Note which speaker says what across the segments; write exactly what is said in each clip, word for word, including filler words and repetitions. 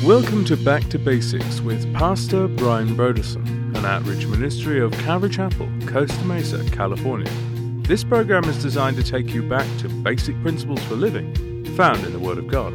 Speaker 1: Welcome to Back to Basics with Pastor Brian Broderson, an outreach ministry of Calvary Chapel, Costa Mesa, California. This program is designed to take you back to basic principles for living found in the Word of God.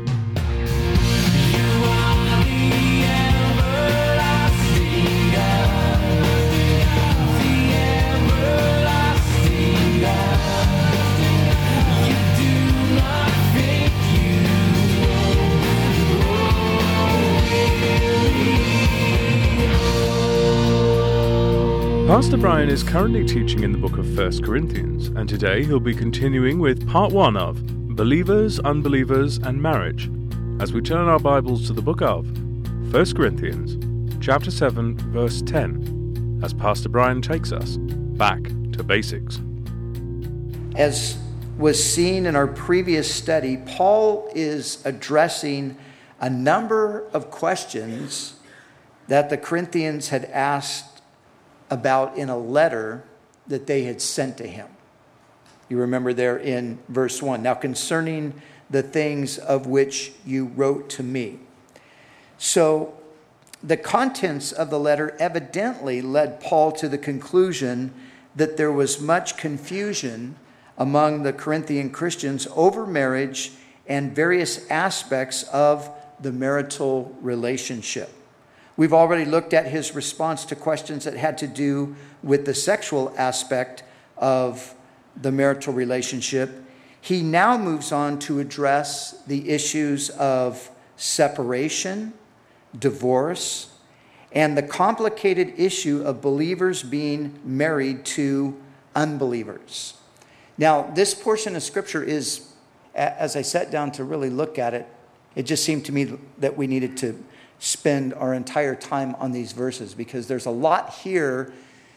Speaker 1: Pastor Brian is currently teaching in the book of First Corinthians, and today he'll be continuing with part one of Believers, Unbelievers, and Marriage, as we turn our Bibles to the book of First Corinthians, chapter seven, verse ten, as Pastor Brian takes us back to basics.
Speaker 2: As was seen in our previous study, Paul is addressing a number of questions that the Corinthians had asked about in a letter that they had sent to him. You remember there in verse one. Now concerning the things of which you wrote to me. So the contents of the letter evidently led Paul to the conclusion that there was much confusion among the Corinthian Christians over marriage and various aspects of the marital relationship. We've already looked at his response to questions that had to do with the sexual aspect of the marital relationship. He now moves on to address the issues of separation, divorce, and the complicated issue of believers being married to unbelievers. Now, this portion of Scripture is, as I sat down to really look at it, it just seemed to me that we needed to spend our entire time on these verses because there's a lot here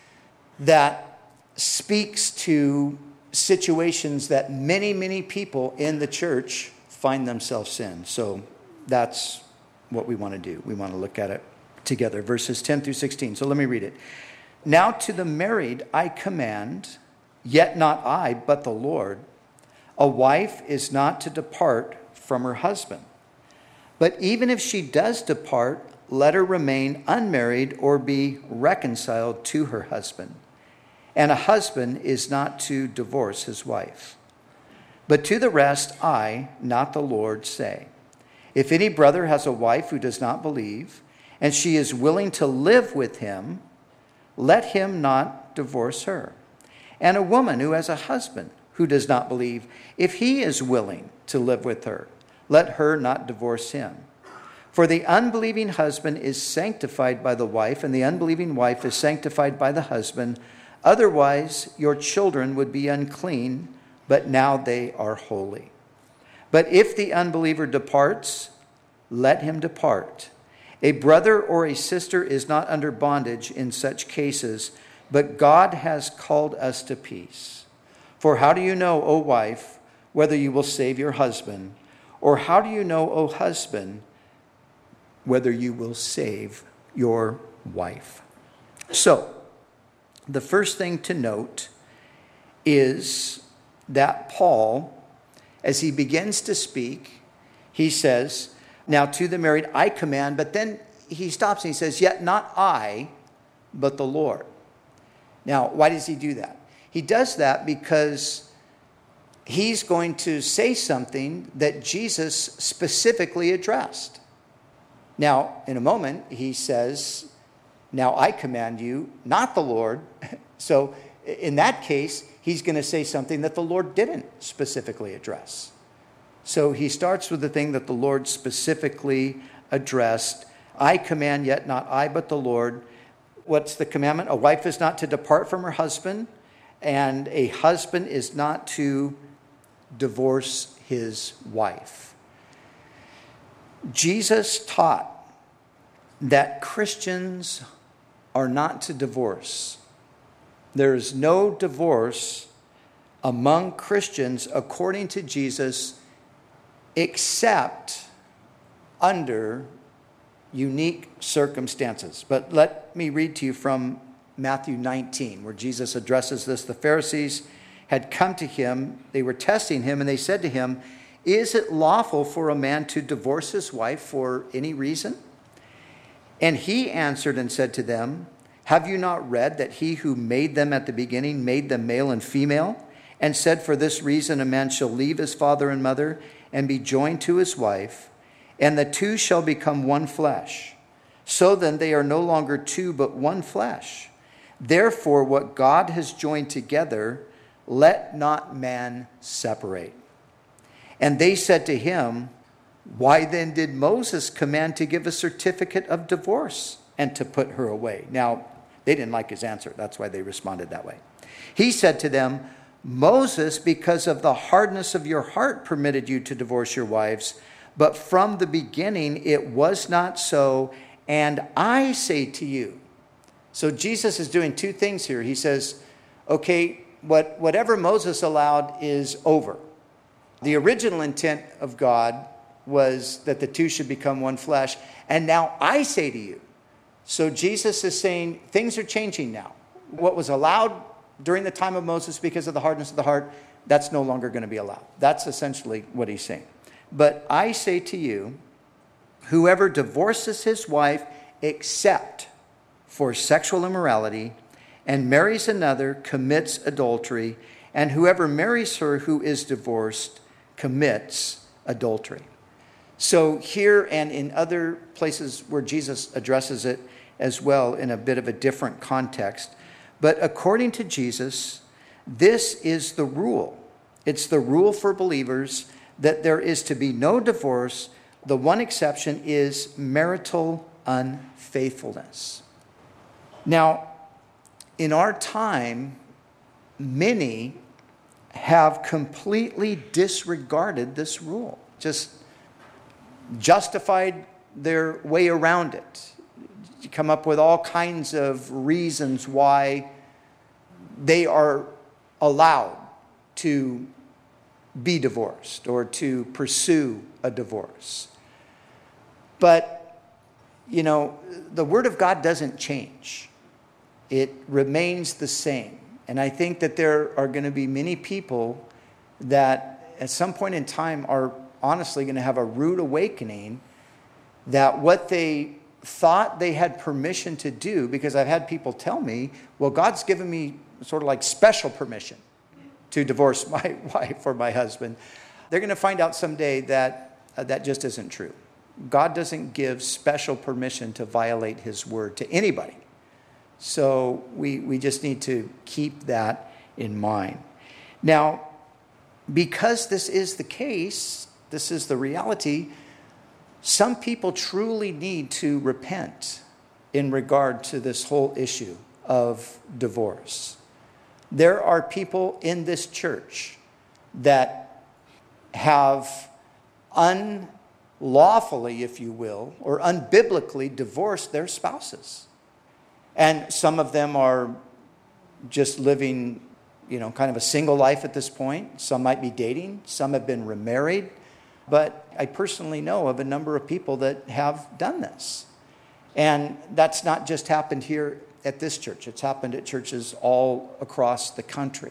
Speaker 2: that speaks to situations that many, many people in the church find themselves in. So that's what we want to do. We want to look at it together. Verses ten through sixteen. So let me read it. Now to the married I command, yet not I, but the Lord, a wife is not to depart from her husband. But even if she does depart, let her remain unmarried or be reconciled to her husband. And a husband is not to divorce his wife. But to the rest, I, not the Lord, say, if any brother has a wife who does not believe, and she is willing to live with him, let him not divorce her. And a woman who has a husband who does not believe, if he is willing to live with her, let her not divorce him. For the unbelieving husband is sanctified by the wife, and the unbelieving wife is sanctified by the husband. Otherwise, your children would be unclean, but now they are holy. But if the unbeliever departs, let him depart. A brother or a sister is not under bondage in such cases, but God has called us to peace. For how do you know, O wife, whether you will save your husband? Or how do you know, O husband, whether you will save your wife? So, the first thing to note is that Paul, as he begins to speak, he says, now to the married I command, but then he stops and he says, yet not I, but the Lord. Now, why does he do that? He does that because he's going to say something that Jesus specifically addressed. Now, in a moment, he says, now I command you, not the Lord. So in that case, he's going to say something that the Lord didn't specifically address. So he starts with the thing that the Lord specifically addressed. I command, yet not I, but the Lord. What's the commandment? A wife is not to depart from her husband, and a husband is not to divorce his wife. Jesus taught that Christians are not to divorce. There is no divorce among Christians according to Jesus except under unique circumstances. But let me read to you from Matthew nineteen, where Jesus addresses this. The Pharisees had come to him, they were testing him, and they said to him, is it lawful for a man to divorce his wife for any reason? And he answered and said to them, have you not read that he who made them at the beginning made them male and female, and said, for this reason a man shall leave his father and mother and be joined to his wife, and the two shall become one flesh. So then they are no longer two, but one flesh. Therefore what God has joined together, let not man separate. And they said to him, why then did Moses command to give a certificate of divorce and to put her away? Now, they didn't like his answer. That's why they responded that way. He said to them, Moses, because of the hardness of your heart, permitted you to divorce your wives, but from the beginning it was not so, and I say to you. So Jesus is doing two things here. He says, okay, what, whatever Moses allowed is over. The original intent of God was that the two should become one flesh, and now I say to you. So Jesus is saying things are changing now. What was allowed during the time of Moses because of the hardness of the heart, that's no longer going to be allowed. That's essentially what he's saying. But I say to you, whoever divorces his wife except for sexual immorality and marries another commits adultery, and whoever marries her who is divorced commits adultery. So here and in other places where Jesus addresses it as well in a bit of a different context. But according to Jesus, this is the rule. It's the rule for believers that there is to be no divorce. The one exception is marital unfaithfulness. Now, in our time, many have completely disregarded this rule, just justified their way around it. You come up with all kinds of reasons why they are allowed to be divorced or to pursue a divorce. But, you know, the Word of God doesn't change. It remains the same. And I think that there are going to be many people that at some point in time are honestly going to have a rude awakening that what they thought they had permission to do, because I've had people tell me, well, God's given me sort of like special permission to divorce my wife or my husband. They're going to find out someday that uh, that just isn't true. God doesn't give special permission to violate his word to anybody. So we, we just need to keep that in mind. Now, because this is the case, this is the reality, some people truly need to repent in regard to this whole issue of divorce. There are people in this church that have unlawfully, if you will, or unbiblically divorced their spouses. And some of them are just living, you know, kind of a single life at this point. Some might be dating. Some have been remarried. But I personally know of a number of people that have done this. And that's not just happened here at this church. It's happened at churches all across the country.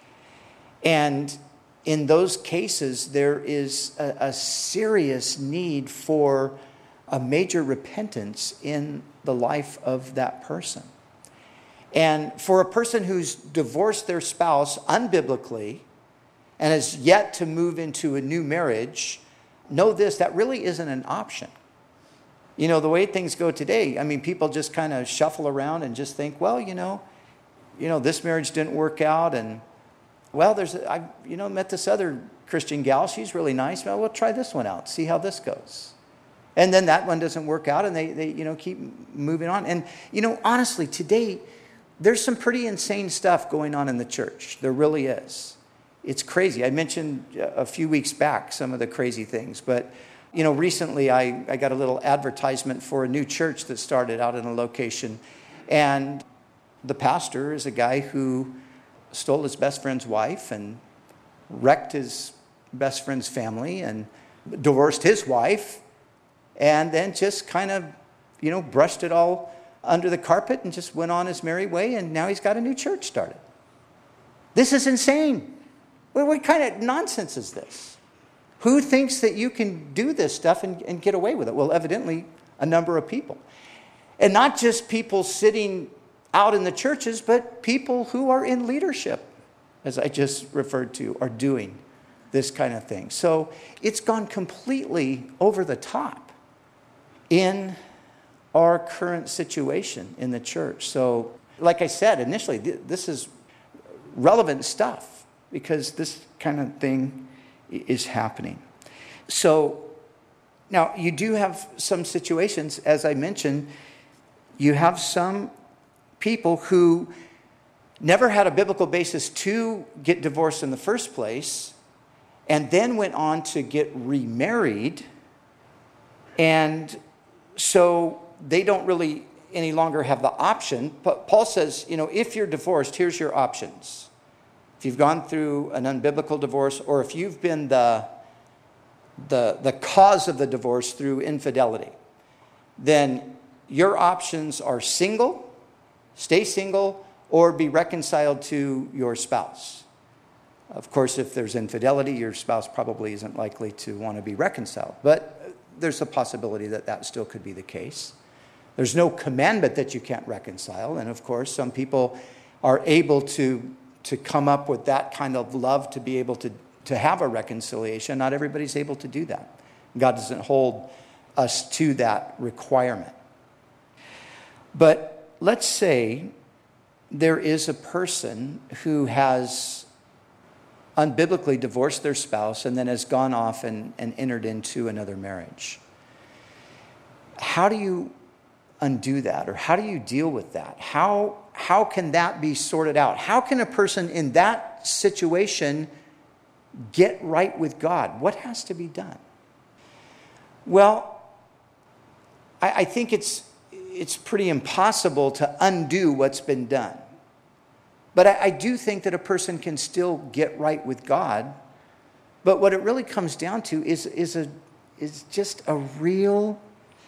Speaker 2: And in those cases, there is a, a serious need for a major repentance in the life of that person. And for a person who's divorced their spouse unbiblically and has yet to move into a new marriage, know this, that really isn't an option. You know, the way things go today, I mean, people just kind of shuffle around and just think, well, you know, you know, this marriage didn't work out, and well, there's, I, you know, met this other Christian gal, she's really nice. Well, we'll try this one out, see how this goes. And then that one doesn't work out, and they, they, you know, keep moving on. And, you know, honestly, today, there's some pretty insane stuff going on in the church. There really is. It's crazy. I mentioned a few weeks back some of the crazy things, but you know, recently I, I got a little advertisement for a new church that started out in a location. And the pastor is a guy who stole his best friend's wife and wrecked his best friend's family and divorced his wife and then just kind of, you know, brushed it all under the carpet and just went on his merry way. And now he's got a new church started. This is insane. What, what kind of nonsense is this? Who thinks that you can do this stuff and, and get away with it? Well, evidently, a number of people. And not just people sitting out in the churches, but people who are in leadership, as I just referred to, are doing this kind of thing. So it's gone completely over the top in our current situation in the church. So, like I said initially, th- this is relevant stuff because this kind of thing is happening. So, now you do have some situations, as I mentioned, you have some people who never had a biblical basis to get divorced in the first place, and then went on to get remarried, and so they don't really any longer have the option. But Paul says, you know, if you're divorced, here's your options. If you've gone through an unbiblical divorce, or if you've been the, the, the cause of the divorce through infidelity, then your options are single, stay single, or be reconciled to your spouse. Of course, if there's infidelity, your spouse probably isn't likely to want to be reconciled. But there's a possibility that that still could be the case. There's no commandment that you can't reconcile. And of course, some people are able to, to come up with that kind of love to be able to, to have a reconciliation. Not everybody's able to do that. God doesn't hold us to that requirement. But let's say there is a person who has unbiblically divorced their spouse and then has gone off and, and entered into another marriage. How do you undo that? Or how do you deal with that? How, how can that be sorted out? How can a person in that situation get right with God? What has to be done? Well, I, I think it's, it's pretty impossible to undo what's been done. But I, I do think that a person can still get right with God. But what it really comes down to is, is, a, is just a real,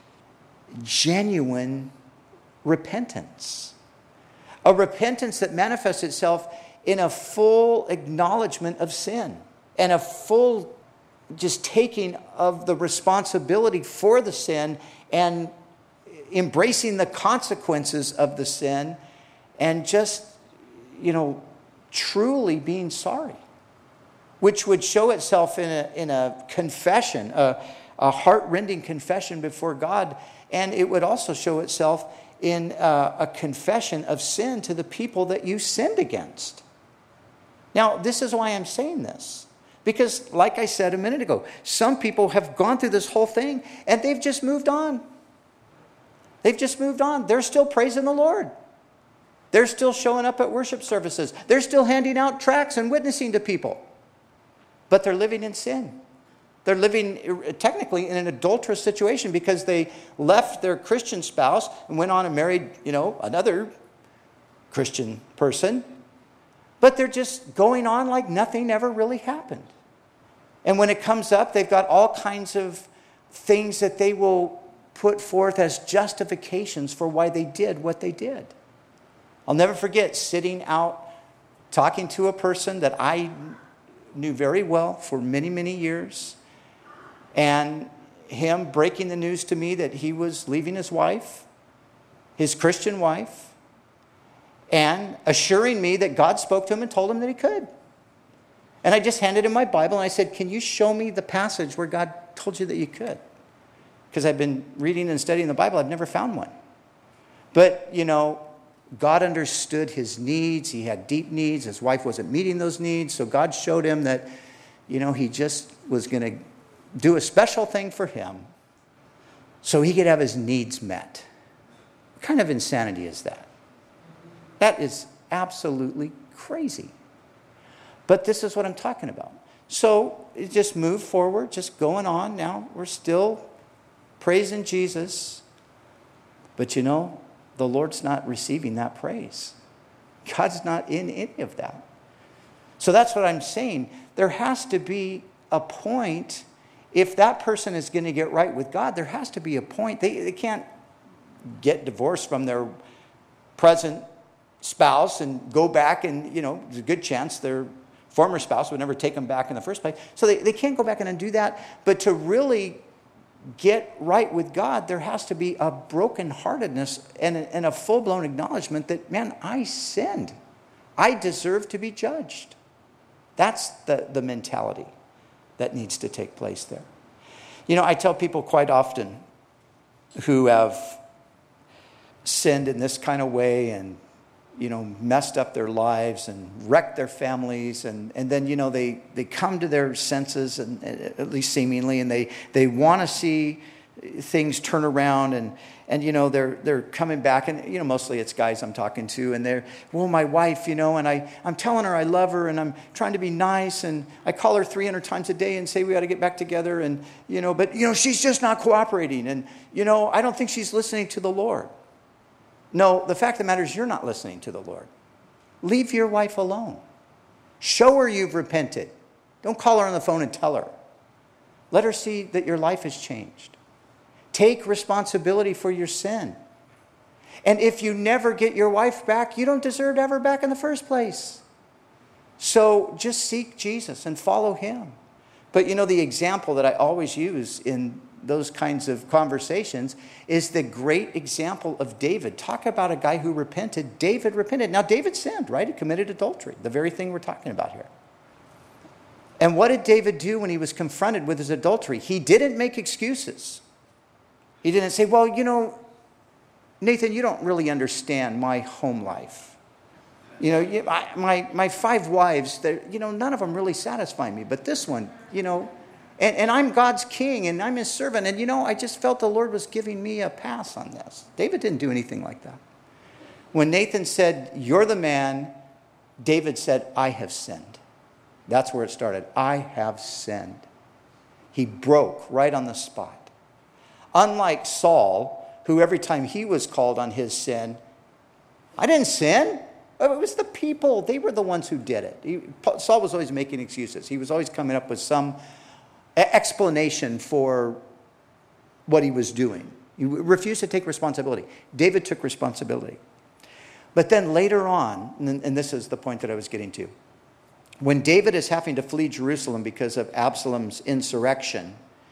Speaker 2: genuine repentance. A repentance that manifests itself in a full acknowledgement of sin and a full just taking of the responsibility for the sin and embracing the consequences of the sin and just, you know, truly being sorry, which would show itself in a, in a confession, a, a heart-rending confession before God, and it would also show itself in a, a confession of sin to the people that you sinned against. Now, this is why I'm saying this, because like I said a minute ago, some people have gone through this whole thing and they've just moved on. They've just moved on. They're still praising the Lord. They're still showing up at worship services. They're still handing out tracts and witnessing to people. But they're living in sin. They're living technically in an adulterous situation because they left their Christian spouse and went on and married, you know, another Christian person. But they're just going on like nothing ever really happened. And when it comes up, they've got all kinds of things that they will put forth as justifications for why they did what they did. I'll never forget sitting out talking to a person that I knew very well for many, many years, and him breaking the news to me that he was leaving his wife, his Christian wife, and assuring me that God spoke to him and told him that he could. And I just handed him my Bible and I said, can you show me the passage where God told you that you could? Because I've been reading and studying the Bible, I've never found one. But, you know, God understood his needs. He had deep needs. His wife wasn't meeting those needs. So God showed him that, you know, he just was going to do a special thing for him so he could have his needs met. What kind of insanity is that? That is absolutely crazy. But this is what I'm talking about. So it just moved forward, just going on. Now we're still praising Jesus. But you know, the Lord's not receiving that praise. God's not in any of that. So that's what I'm saying. There has to be a point, if that person is going to get right with God, there has to be a point. They, they can't get divorced from their present spouse and go back and, you know, there's a good chance their former spouse would never take them back in the first place. So they, they can't go back and undo that. But to really get right with God, there has to be a brokenheartedness and a, and a full-blown acknowledgement that, man, I sinned. I deserve to be judged. That's the, the mentality that needs to take place there. You know, I tell people quite often who have sinned in this kind of way and, you know, messed up their lives and wrecked their families. And, and then, you know, they, they come to their senses, and at least seemingly, and they, they want to see things turn around. And, and you know, they're they're coming back. And, you know, mostly it's guys I'm talking to. And they're, well, my wife, you know, and I, I'm telling her I love her, and I'm trying to be nice. And I call her three hundred times a day and say we got to get back together. And, you know, but, you know, she's just not cooperating. And, you know, I don't think she's listening to the Lord. No, the fact of the matter is you're not listening to the Lord. Leave your wife alone. Show her you've repented. Don't call her on the phone and tell her. Let her see that your life has changed. Take responsibility for your sin. And if you never get your wife back, you don't deserve to have her back in the first place. So just seek Jesus and follow him. But you know, the example that I always use in those kinds of conversations is the great example of David. Talk about a guy who repented. David repented. Now, David sinned, right? He committed adultery, the very thing we're talking about here. And what did David do when he was confronted with his adultery? He didn't make excuses. He didn't say, well, you know, Nathan, you don't really understand my home life. You know, you, I, my, my five wives, you know, none of them really satisfy me. But this one, you know, And, and I'm God's king, and I'm his servant. And, you know, I just felt the Lord was giving me a pass on this. David didn't do anything like that. When Nathan said, you're the man, David said, I have sinned. That's where it started. I have sinned. He broke right on the spot. Unlike Saul, who every time he was called on his sin, I didn't sin. It was the people. They were the ones who did it. He, Saul was always making excuses. He was always coming up with some explanation for what he was doing. He refused to take responsibility. David took responsibility. But then later on, and this is the point that I was getting to, when David is having to flee Jerusalem because of Absalom's insurrection,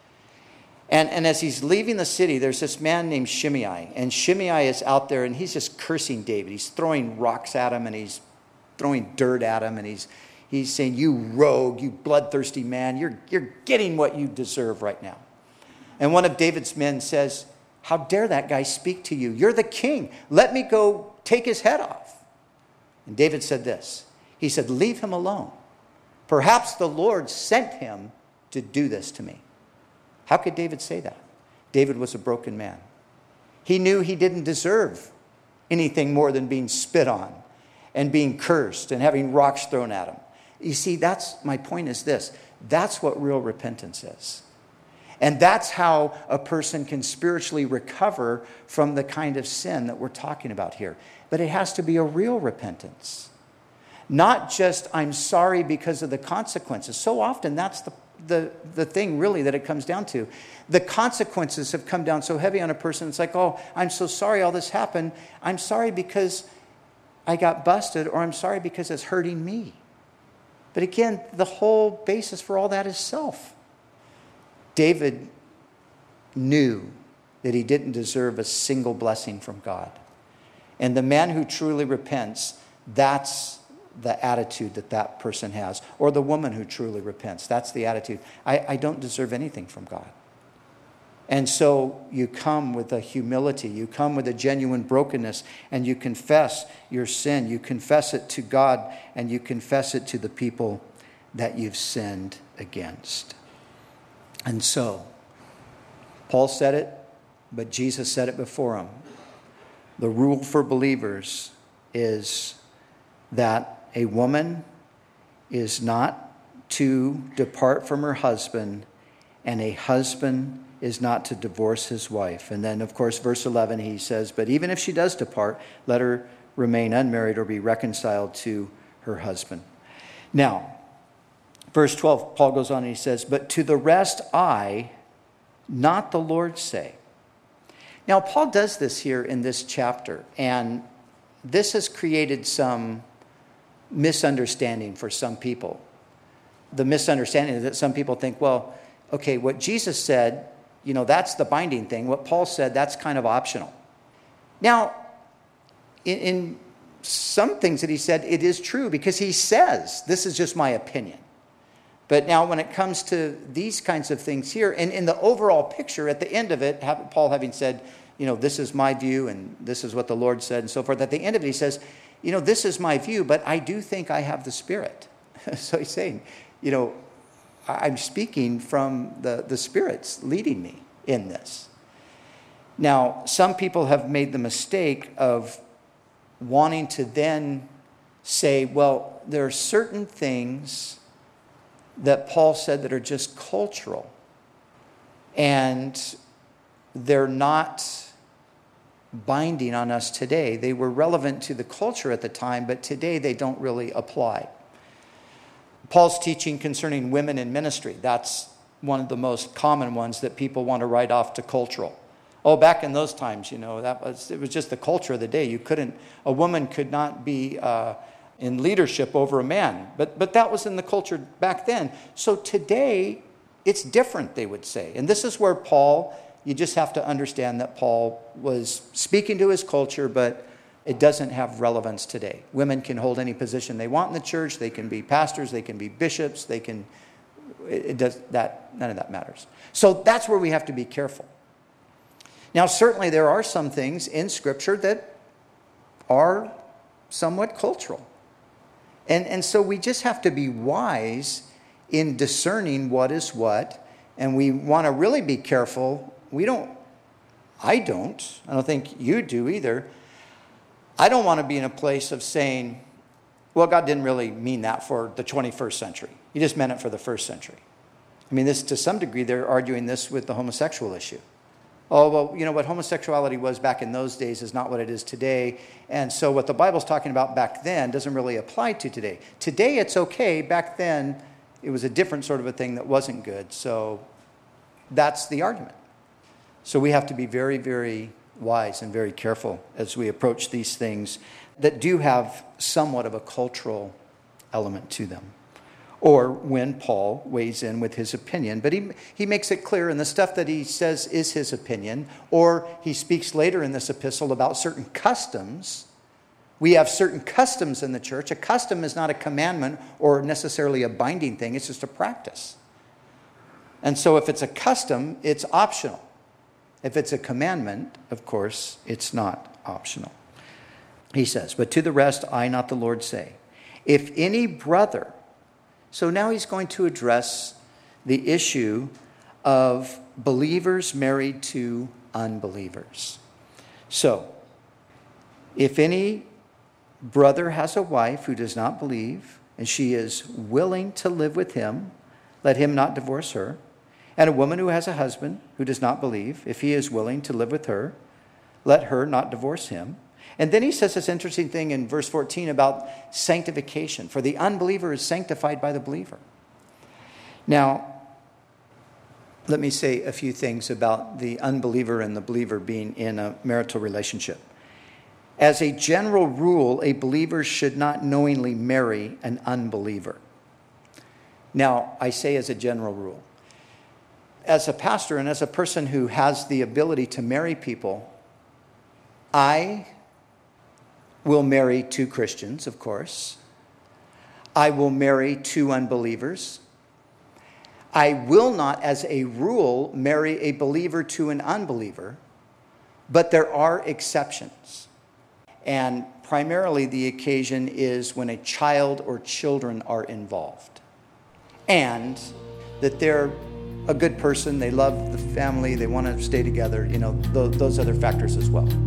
Speaker 2: and, and as he's leaving the city, there's this man named Shimei, and Shimei is out there, and he's just cursing David. He's throwing rocks at him, and he's throwing dirt at him, and he's He's saying, you rogue, you bloodthirsty man, you're, you're getting what you deserve right now. And one of David's men says, how dare that guy speak to you? You're the king. Let me go take his head off. And David said this. He said, leave him alone. Perhaps the Lord sent him to do this to me. How could David say that? David was a broken man. He knew he didn't deserve anything more than being spit on and being cursed and having rocks thrown at him. You see, that's my point is this. That's what real repentance is. And that's how a person can spiritually recover from the kind of sin that we're talking about here. But it has to be a real repentance. Not just, I'm sorry because of the consequences. So often that's the, the, the thing really that it comes down to. The consequences have come down so heavy on a person. It's like, oh, I'm so sorry all this happened. I'm sorry because I got busted, or I'm sorry because it's hurting me. But again, the whole basis for all that is self. David knew that he didn't deserve a single blessing from God. And the man who truly repents, that's the attitude that that person has. Or the woman who truly repents, that's the attitude. I, I don't deserve anything from God. And so you come with a humility, you come with a genuine brokenness, and you confess your sin. You confess it to God, and you confess it to the people that you've sinned against. And so, Paul said it, but Jesus said it before him. The rule for believers is that a woman is not to depart from her husband, and a husband is not to divorce his wife. And then, of course, verse eleven, he says, but even if she does depart, let her remain unmarried or be reconciled to her husband. Now, verse twelve, Paul goes on and he says, but to the rest I, not the Lord, say. Now, Paul does this here in this chapter, and this has created some misunderstanding for some people. The misunderstanding is that some people think, well, okay, what Jesus said, You know, that's the binding thing. What Paul said, that's kind of optional. Now, in, in some things that he said, it is true because he says, this is just my opinion. But now when it comes to these kinds of things here, and in the overall picture, at the end of it, Paul having said, you know, this is my view and this is what the Lord said and so forth. At the end of it, he says, you know, this is my view, but I do think I have the Spirit. So he's saying, you know, I'm speaking from the, the Spirit's leading me in this. Now, some people have made the mistake of wanting to then say, well, there are certain things that Paul said that are just cultural, and they're not binding on us today. They were relevant to the culture at the time, but today they don't really apply. Paul's teaching concerning women in ministry, that's one of the most common ones that people want to write off to cultural. Oh, back in those times, you know, that was it was just the culture of the day. You couldn't, a woman could not be uh, in leadership over a man. But but that was in the culture back then. So today, it's different, they would say. And this is where Paul, you just have to understand that Paul was speaking to his culture, but it doesn't have relevance today. Women can hold any position they want in the church. They can be pastors. They can be bishops. They can, it, it does that, none of that matters. So that's where we have to be careful. Now, certainly there are some things in Scripture that are somewhat cultural. And, and so we just have to be wise in discerning what is what. And we want to really be careful. We don't, I don't, I don't think you do either. I don't want to be in a place of saying, well, God didn't really mean that for the twenty-first century. He just meant it for the first century. I mean, this to some degree, they're arguing this with the homosexual issue. Oh, well, you know, what homosexuality was back in those days is not what it is today. And so what the Bible's talking about back then doesn't really apply to today. Today it's okay. Back then it was a different sort of a thing that wasn't good. So that's the argument. So we have to be very, very wise and very careful as we approach these things that do have somewhat of a cultural element to them. Or when Paul weighs in with his opinion. But he, he makes it clear in the stuff that he says is his opinion, or he speaks later in this epistle about certain customs. We have certain customs in the church. A custom is not a commandment or necessarily a binding thing. It's just a practice. And so if it's a custom, it's optional. If it's a commandment, of course, it's not optional. He says, but to the rest, I, not the Lord, say, if any brother... So now he's going to address the issue of believers married to unbelievers. So, if any brother has a wife who does not believe, and she is willing to live with him, let him not divorce her. And a woman who has a husband who does not believe, if he is willing to live with her, let her not divorce him. And then he says this interesting thing in verse fourteen about sanctification. For the unbeliever is sanctified by the believer. Now, let me say a few things about the unbeliever and the believer being in a marital relationship. As a general rule, a believer should not knowingly marry an unbeliever. Now, I say as a general rule. As a pastor and as a person who has the ability to marry people, I will marry two Christians, of course. I will marry two unbelievers. I will not, as a rule, marry a believer to an unbeliever, but there are exceptions. And primarily the occasion is when a child or children are involved. And that they're a good person, they love the family, they want to stay together, you know, th- those other factors as well.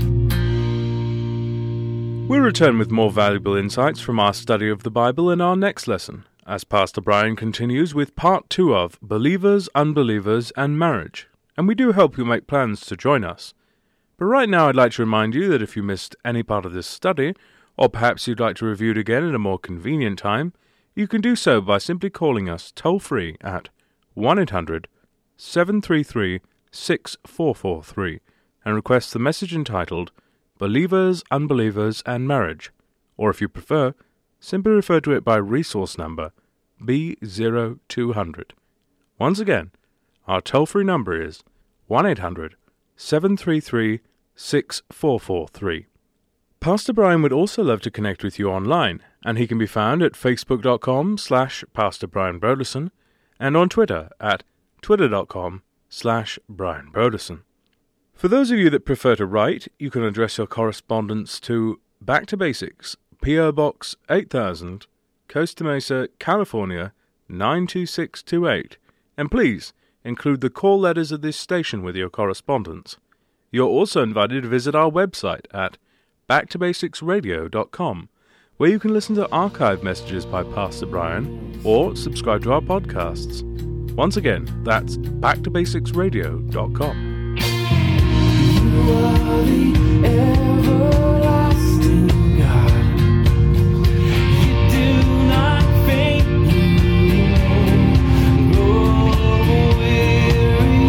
Speaker 1: We'll return with more valuable insights from our study of the Bible in our next lesson, as Pastor Brian continues with part two of Believers, Unbelievers, and Marriage. And we do hope you'll make plans to join us. But right now I'd like to remind you that if you missed any part of this study, or perhaps you'd like to review it again at a more convenient time, you can do so by simply calling us toll-free at one eight hundred seven three three six four four three and request the message entitled Believers, Unbelievers, and Marriage, or if you prefer, simply refer to it by resource number B zero two hundred. Once again, Our toll-free number is one eight hundred seven three three six four four three. Pastor Brian would also love to connect with you online, and he can be found at facebook.com slash Pastor Brian Broderson and on Twitter at twitter.com slash Brian Broderson. For those of you that prefer to write, you can address your correspondence to Back to Basics, P O Box eight thousand, Costa Mesa, California nine two six two eight, and please include the call letters of this station with your correspondence. You're also invited to visit our website at back to basics radio dot com, where you can listen to archive messages by Pastor Brian or subscribe to our podcasts. Once again, that's back to basics radio dot com.
Speaker 3: You are the everlasting God. You do not faint, you won't grow weary.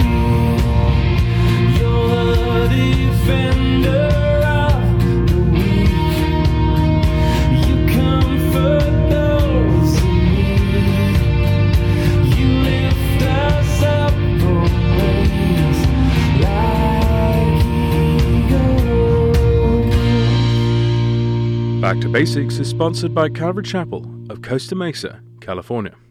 Speaker 3: You're the defender of the weak. You comfort those in need. You lift us up on wings like eagles.
Speaker 1: Back to Basics is sponsored by Calvary Chapel of Costa Mesa, California.